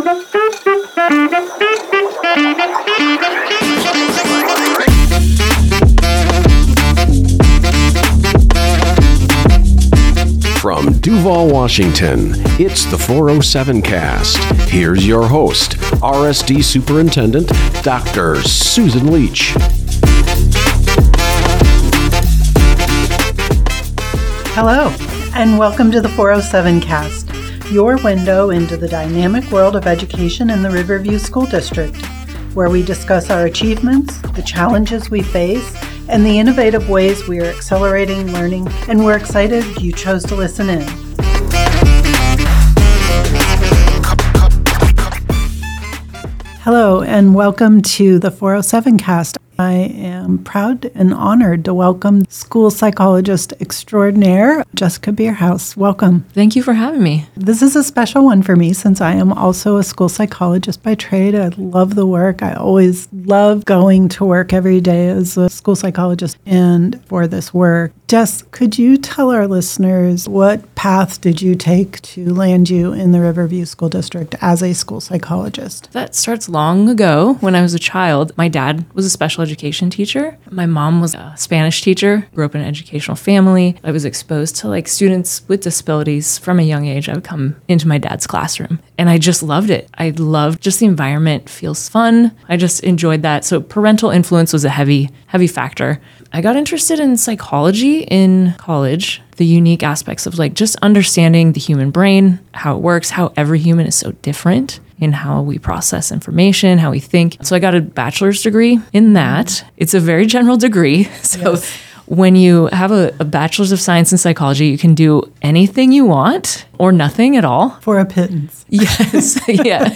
From Duvall, Washington, it's the 407 Cast. Here's your host, RSD Superintendent, Dr. Susan Leach. Hello, and welcome to the 407 Cast, your window into the dynamic world of education in the Riverview School District, where we discuss our achievements, the challenges we face, and the innovative ways we are accelerating learning, and we're excited you chose to listen in. Hello, and welcome to the 407 Cast. I am proud and honored to welcome school psychologist extraordinaire, Jessica Bierhaus. Welcome. Thank you for having me. This is a special one for me since I am also a school psychologist by trade. I love the work. I always love going to work every day as a school psychologist and for this work. Jess, could you tell our listeners what path did you take to land you in the Riverview School District as a school psychologist? That starts long ago. When I was a child, my dad was a special education teacher. My mom was a Spanish teacher, grew up in an educational family. I was exposed to students with disabilities from a young age. I would come into my dad's classroom and I just loved it. I loved just the environment, feels fun. I just enjoyed that. So parental influence was a heavy factor. I got interested in psychology in college, the unique aspects of just understanding the human brain, how it works, how every human is so different in how we process information, how we think. So I got a bachelor's degree in that. It's a very general degree. So yes. When you have a bachelor's of science in psychology, you can do anything you want or nothing at all. For a pittance. Yes. Yeah.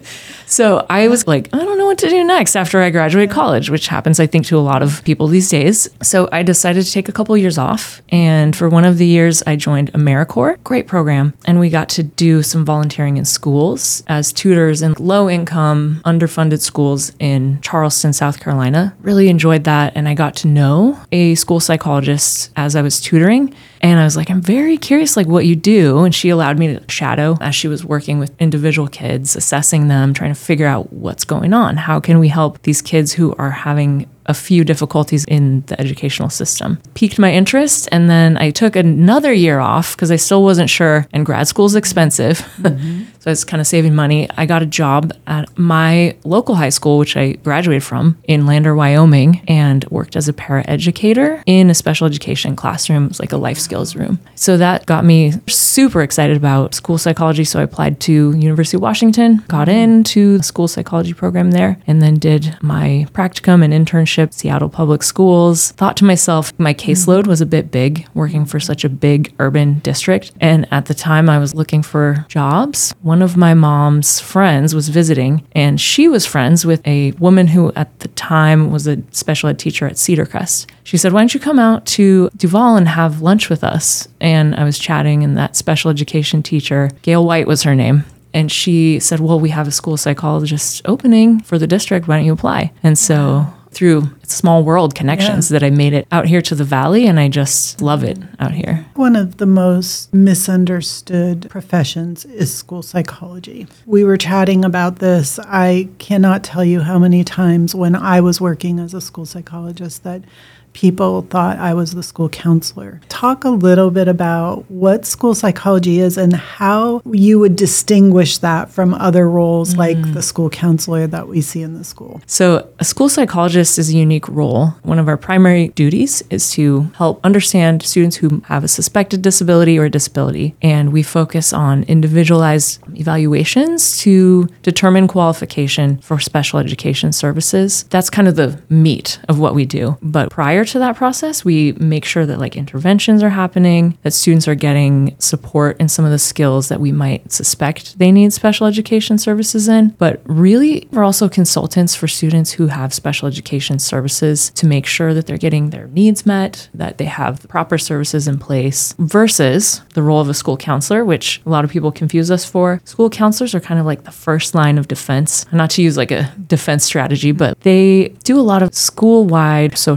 So I was like, I don't know what to do next after I graduate college, which happens, I think, to a lot of people these days. So I decided to take a couple years off. And for one of the years, I joined AmeriCorps. Great program. And we got to do some volunteering in schools as tutors in low-income, underfunded schools in Charleston, South Carolina. Really enjoyed that. And I got to know a school psychologist as I was tutoring. And I was like, I'm very curious, what you do. And she allowed me to shadow as she was working with individual kids, assessing them, trying to figure out what's going on. How can we help these kids who are having a few difficulties in the educational system? Piqued my interest. And then I took another year off because I still wasn't sure. And grad school is expensive. Mm-hmm. So I was kind of saving money. I got a job at my local high school, which I graduated from in Lander, Wyoming, and worked as a paraeducator in a special education classroom. It was like a life skills room. So that got me super excited about school psychology. So I applied to University of Washington, got into the school psychology program there, and then did my practicum and internship at Seattle Public Schools. Thought to myself, my caseload was a bit big working for such a big urban district. And at the time I was looking for jobs. One of my mom's friends was visiting, and she was friends with a woman who at the time was a special ed teacher at Cedar Crest. She said, why don't you come out to Duvall and have lunch with us? And I was chatting, and that special education teacher, Gail White was her name. And she said, well, we have a school psychologist opening for the district. Why don't you apply? And so through small world connections that I made it out here to the Valley, and I just love it out here. One of the most misunderstood professions is school psychology. We were chatting about this. I cannot tell you how many times when I was working as a school psychologist that people thought I was the school counselor. Talk a little bit about what school psychology is and how you would distinguish that from other roles like the school counselor that we see in the school. So a school psychologist is a unique role. One of our primary duties is to help understand students who have a suspected disability or disability. And we focus on individualized evaluations to determine qualification for special education services. That's kind of the meat of what we do. But prior to that process, we make sure that interventions are happening, that students are getting support in some of the skills that we might suspect they need special education services in. But really, we're also consultants for students who have special education services to make sure that they're getting their needs met, that they have the proper services in place, versus the role of a school counselor, which a lot of people confuse us for. School counselors are kind of like the first line of defense, not to use a defense strategy, but they do a lot of school-wide social emotional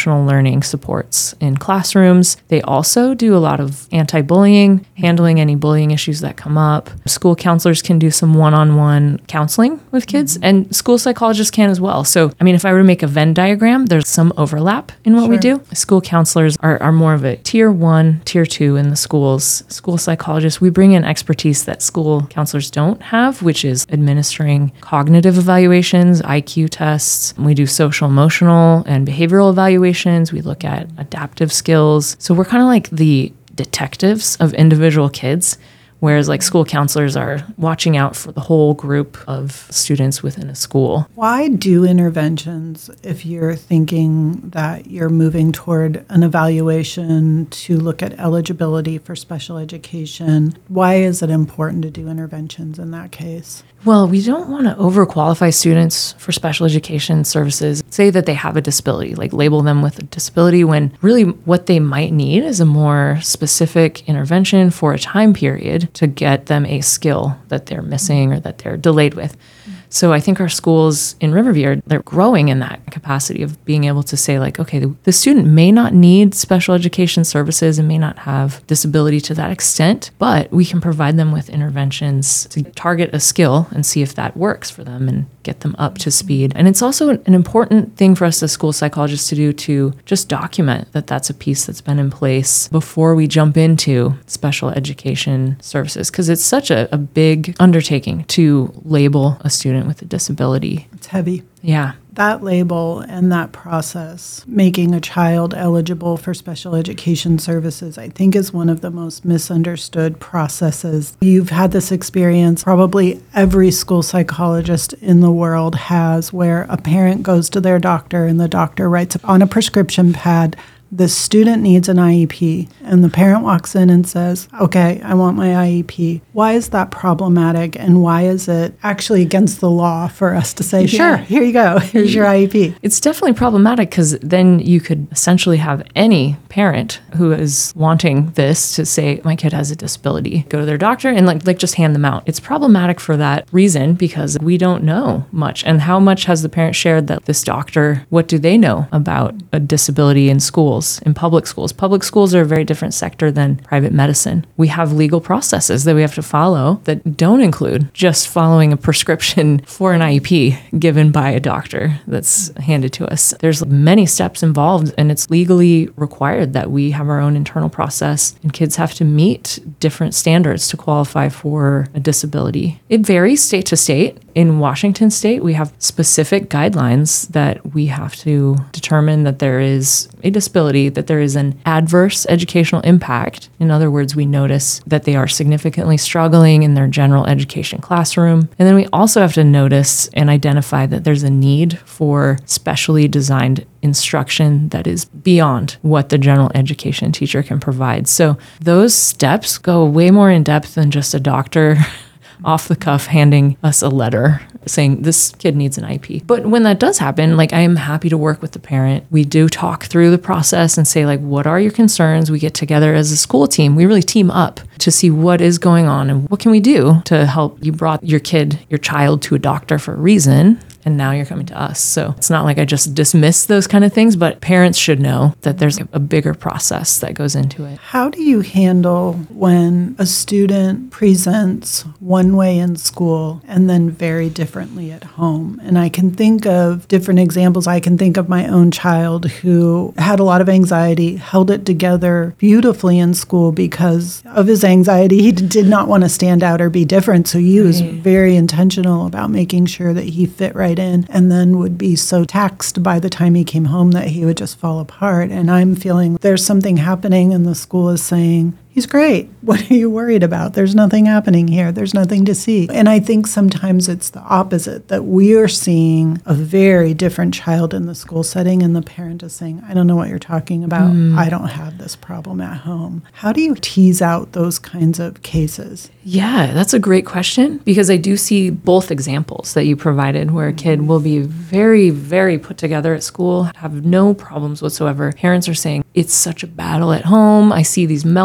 emotional learning supports in classrooms. They also do a lot of anti-bullying, handling any bullying issues that come up. School counselors can do some one-on-one counseling with kids, and school psychologists can as well. So, I mean, if I were to make a Venn diagram, there's some overlap in what we do. School counselors are more of a tier 1, tier 2 in the schools. School psychologists, we bring in expertise that school counselors don't have, which is administering cognitive evaluations, IQ tests. We do social, emotional, and behavioral evaluations. We look at adaptive skills. So we're kind of like the detectives of individual kids, whereas like school counselors are watching out for the whole group of students within a school. Why do interventions if you're thinking that you're moving toward an evaluation to look at eligibility for special education? Why is it important to do interventions in that case? Well, we don't want to overqualify students for special education services. Say that they have a disability, like label them with a disability, when really what they might need is a more specific intervention for a time period to get them a skill that they're missing or that they're delayed with. So I think our schools in Riverview, they're growing in that capacity of being able to say like, okay, the student may not need special education services and may not have disability to that extent, but we can provide them with interventions to target a skill and see if that works for them and get them up to speed. And it's also an important thing for us as school psychologists to do, to just document that that's a piece that's been in place before we jump into special education services, because it's such a big undertaking to label a student with a disability. It's heavy. Yeah. That label and that process, making a child eligible for special education services, I think is one of the most misunderstood processes. You've had this experience, probably every school psychologist in the world has, where a parent goes to their doctor and the doctor writes on a prescription pad, the student needs an IEP, and the parent walks in and says, okay, I want my IEP. Why is that problematic, and why is it actually against the law for us to say, sure, here you go, here's your IEP? It's definitely problematic, because then you could essentially have any parent who is wanting this to say, my kid has a disability, go to their doctor and like just hand them out. It's problematic for that reason, because we don't know much. And how much has the parent shared that this doctor, what do they know about a disability in schools? In public schools. Public schools are a very different sector than private medicine. We have legal processes that we have to follow that don't include just following a prescription for an IEP given by a doctor that's handed to us. There's many steps involved, and it's legally required that we have our own internal process, and kids have to meet different standards to qualify for a disability. It varies state to state. In Washington state, we have specific guidelines that we have to determine that there is a disability, that there is an adverse educational impact. In other words, we notice that they are significantly struggling in their general education classroom. And then we also have to notice and identify that there's a need for specially designed instruction that is beyond what the general education teacher can provide. So those steps go way more in depth than just a doctor off the cuff handing us a letter saying this kid needs an IEP. But when that does happen, like, I am happy to work with the parent. We do talk through the process and say, like, what are your concerns? We get together as a school team. We really team up to see what is going on and what can we do to help. You brought your child to a doctor for a reason, and now you're coming to us. So it's not like I just dismiss those kind of things, but parents should know that there's a bigger process that goes into it. How do you handle when a student presents one way in school and then very differently at home? And I can think of different examples. I can think of my own child who had a lot of anxiety, held it together beautifully in school because of his anxiety. He did not want to stand out or be different. So he was very intentional about making sure that he fit right in, and then would be so taxed by the time he came home that he would just fall apart. And I'm feeling there's something happening, and the school is saying, he's great. What are you worried about? There's nothing happening here. There's nothing to see. And I think sometimes it's the opposite, that we are seeing a very different child in the school setting, and the parent is saying, I don't know what you're talking about. I don't have this problem at home. How do you tease out those kinds of cases? Yeah, that's a great question, because I do see both examples that you provided where a kid will be very, very put together at school, have no problems whatsoever. Parents are saying, it's such a battle at home. I see these meltdowns,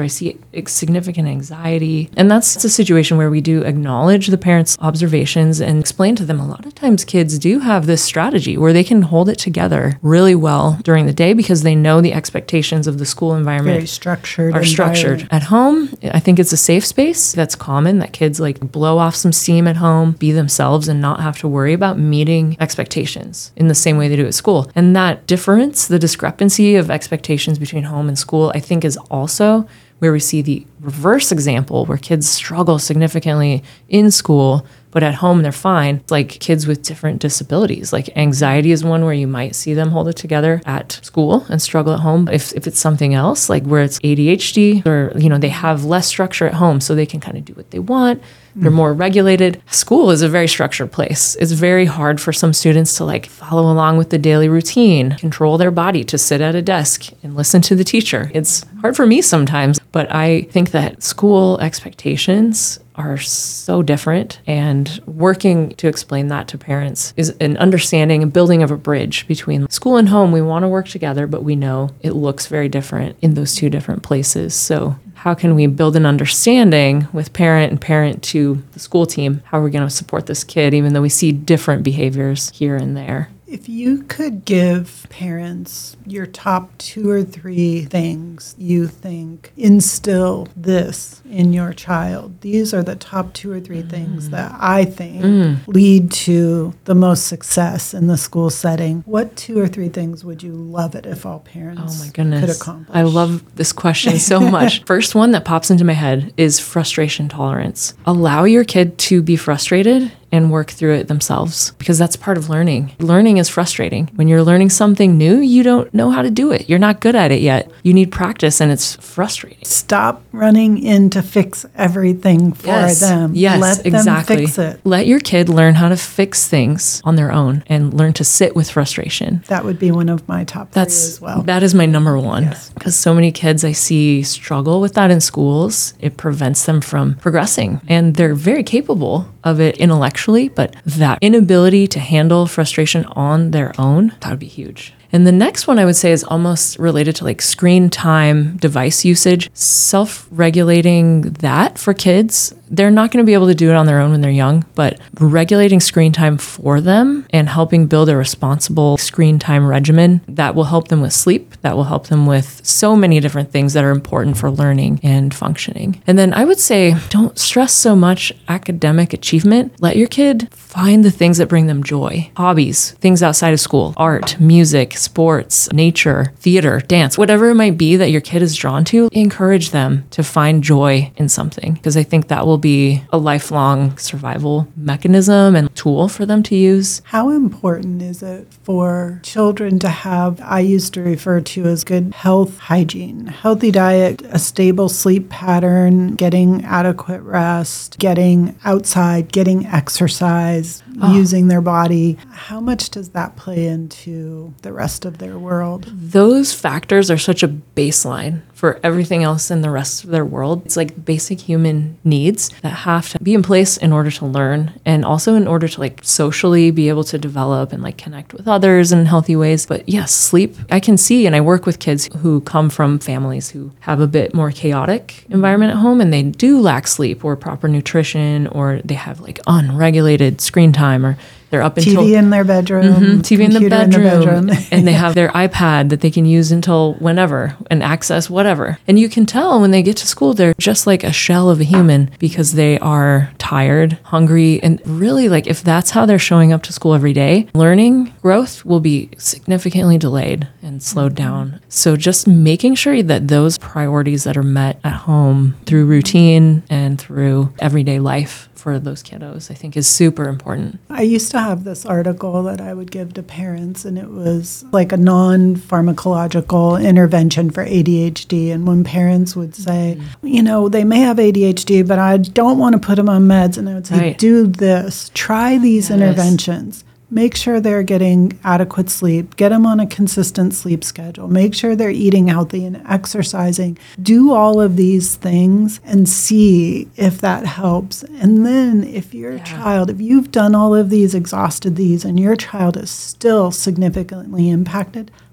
or I see significant anxiety. And that's a situation where we do acknowledge the parents' observations and explain to them a lot of times kids do have this strategy where they can hold it together really well during the day because they know the expectations of the school environment Very structured. are structured. At home, I think it's a safe space. That's common that kids like blow off some steam at home, be themselves, and not have to worry about meeting expectations in the same way they do at school. And that difference, the discrepancy of expectations between home and school, I think is also where we see the reverse example where kids struggle significantly in school, but at home they're fine. It's like kids with different disabilities. Like anxiety is one where you might see them hold it together at school and struggle at home. If it's something else, like where it's ADHD or, they have less structure at home so they can kind of do what they want. They're more regulated. School is a very structured place. It's very hard for some students to like follow along with the daily routine, control their body to sit at a desk and listen to the teacher. It's hard for me sometimes, but I think that school expectations are so different, and working to explain that to parents is an understanding and building of a bridge between school and home. We want to work together, but we know it looks very different in those two different places. So how can we build an understanding with parent and parent to the school team? How are we going to support this kid, even though we see different behaviors here and there? If you could give parents your top 2 or 3 things you think instill this in your child, these are the top 2 or 3 things that I think lead to the most success in the school setting. What 2 or 3 things would you love it if all parents could accomplish? I love this question so much. First one that pops into my head is frustration tolerance. Allow your kid to be frustrated and work through it themselves, because that's part of learning. Learning is frustrating. When you're learning something new, you don't know how to do it. You're not good at it yet. You need practice, and it's frustrating. Stop running in to fix everything for them. Yes, Let exactly. them fix it. Let your kid learn how to fix things on their own and learn to sit with frustration. That would be one of my top 3 as well. That is my number one, Yes. because so many kids I see struggle with that in schools. It prevents them from progressing, and they're very capable of it intellectually, but that inability to handle frustration on their own, that would be huge. And the next one I would say is almost related to like screen time, device usage, self-regulating that for kids. They're not going to be able to do it on their own when they're young, but regulating screen time for them and helping build a responsible screen time regimen that will help them with sleep, that will help them with so many different things that are important for learning and functioning. And then I would say, don't stress so much academic achievement. Let your kid find the things that bring them joy. Hobbies, things outside of school, art, music, sports, nature, theater, dance, whatever it might be that your kid is drawn to, encourage them to find joy in something, because I think that will be a lifelong survival mechanism and tool for them to use. How important is it for children to have, I used to refer to as good health hygiene, healthy diet, a stable sleep pattern, getting adequate rest, getting outside, getting exercise, using their body? How much does that play into the rest of their world? Those factors are such a baseline for everything else in the rest of their world. It's like basic human needs that have to be in place in order to learn, and also in order to like socially be able to develop and like connect with others in healthy ways. But yes, sleep, I can see, and I work with kids who come from families who have a bit more chaotic environment at home, and they do lack sleep or proper nutrition, or they have like unregulated screen time, or they're up until TV in their bedroom, TV in the computer bedroom, and they have their iPad that they can use until whenever and access whatever. And you can tell when they get to school, they're just like a shell of a human because they are tired, hungry, and really like if that's how they're showing up to school every day, learning growth will be significantly delayed and slowed down. So just making sure that those priorities that are met at home through routine and through everyday life for those kiddos, I think is super important. I used to have this article that I would give to parents, and it was like a non-pharmacological intervention for ADHD. And when parents would say, they may have ADHD, but I don't want to put them on meds. And I would say, do this, try these interventions. Make sure they're getting adequate sleep. Get them on a consistent sleep schedule. Make sure they're eating healthy and exercising. Do all of these things and see if that helps. And then if your child, if you've done all of these, exhausted these, and your child is still significantly impacted,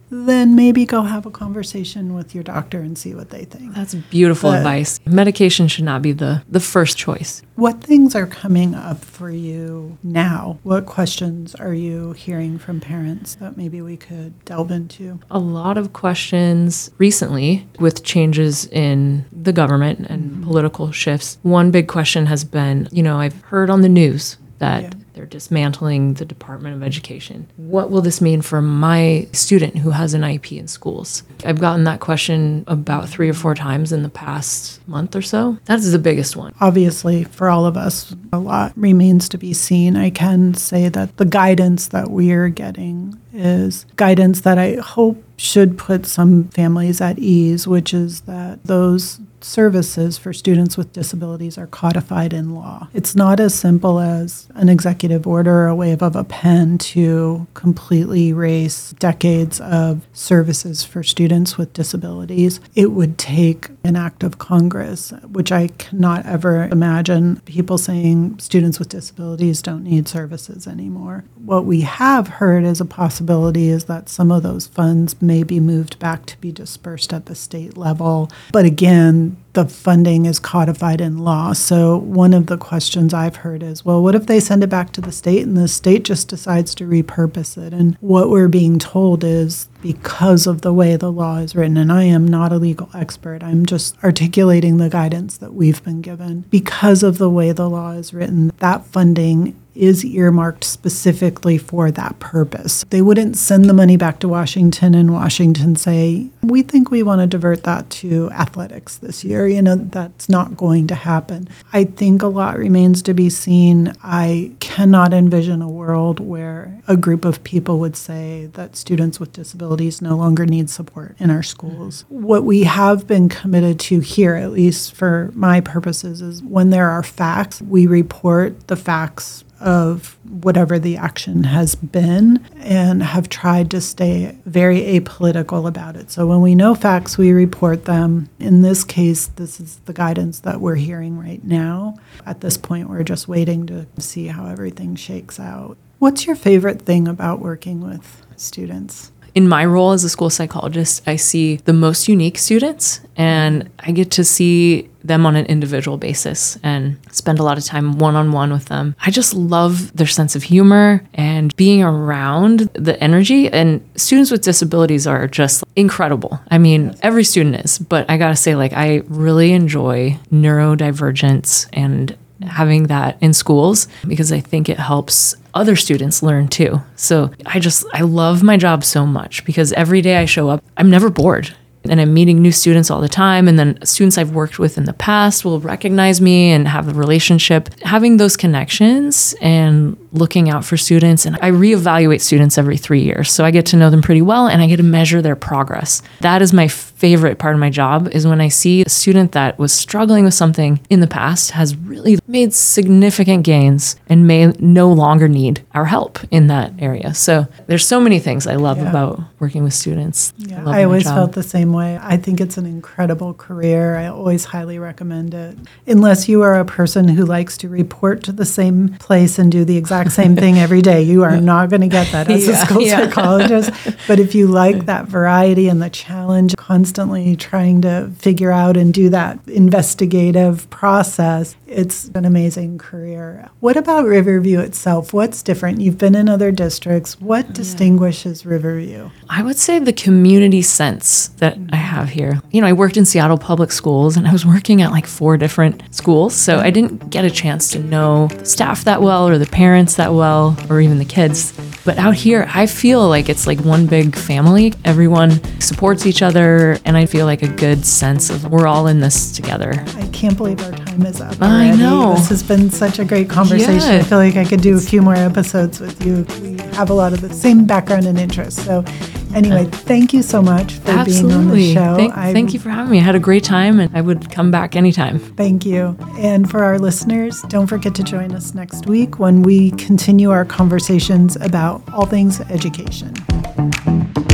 then maybe go have a conversation with your doctor and see what they think. That's beautiful advice. Medication should not be the first choice. What things are coming up for you now? What questions are you hearing from parents that maybe we could delve into? A lot of questions recently with changes in the government and political shifts. One big question has been, I've heard on the news that they're dismantling the Department of Education. What will this mean for my student who has an IEP in schools? I've gotten that question about 3 or 4 times in the past month or so. That is the biggest one. Obviously, for all of us, a lot remains to be seen. I can say that the guidance that we are getting is guidance that I hope should put some families at ease, which is that those services for students with disabilities are codified in law. It's not as simple as an executive order or a wave of a pen to completely erase decades of services for students with disabilities. It would take an act of Congress, which I cannot ever imagine people saying students with disabilities don't need services anymore. What we have heard as a possibility is that some of those funds may be moved back to be dispersed at the state level. But again, the funding is codified in law. So one of the questions I've heard is, well, what if they send it back to the state and the state just decides to repurpose it? And what we're being told is because of the way the law is written, and I am not a legal expert, I'm just articulating the guidance that we've been given. Because of the way the law is written, that funding is earmarked specifically for that purpose. They wouldn't send the money back to Washington and Washington say, we think we want to divert that to athletics this year. That's not going to happen. I think a lot remains to be seen. I cannot envision a world where a group of people would say that students with disabilities no longer need support in our schools. What we have been committed to here, at least for my purposes, is when there are facts, we report the facts of whatever the action has been and have tried to stay very apolitical about it. So when we know facts, we report them. In this case, this is the guidance that we're hearing right now. At this point, we're just waiting to see how everything shakes out. What's your favorite thing about working with students? In my role as a school psychologist, I see the most unique students, and I get to see them on an individual basis and spend a lot of time one-on-one with them. I just love their sense of humor and being around the energy. And students with disabilities are just incredible. I mean, every student is, but I gotta say, I really enjoy neurodivergence and having that in schools because I think it helps other students learn too. So I love my job so much because every day I show up, I'm never bored. And I'm meeting new students all the time. And then students I've worked with in the past will recognize me and have a relationship. Having those connections and looking out for students. And I reevaluate students every 3 years. So I get to know them pretty well and I get to measure their progress. That is my favorite part of my job, is when I see a student that was struggling with something in the past has really made significant gains and may no longer need our help in that area. So there's so many things I love about working with students. Yeah, I always felt the same way. I think it's an incredible career. I always highly recommend it. Unless you are a person who likes to report to the same place and do the exact same thing every day, you are not going to get that as a school psychologist. But if you like that variety and the challenge, constantly trying to figure out and do that investigative process, it's an amazing career. What about Riverview itself? What's different? You've been in other districts. What distinguishes Riverview? I would say the community sense that I have here. I worked in Seattle Public Schools and I was working at 4 different schools. So I didn't get a chance to know the staff that well or the parents that well or even the kids. But out here, I feel like it's one big family. Everyone supports each other, and I feel a good sense of we're all in this together. I can't believe our time is up already. I know. This has been such a great conversation. Yeah. I feel like I could do a few more episodes with you. We have a lot of the same background and interests. So anyway, thank you so much for being on the show. Thank you for having me. I had a great time, and I would come back anytime. Thank you. And for our listeners, don't forget to join us next week when we continue our conversations about all things education.